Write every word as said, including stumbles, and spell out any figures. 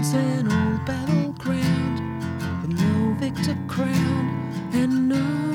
It's an old battleground with no victor crowned and no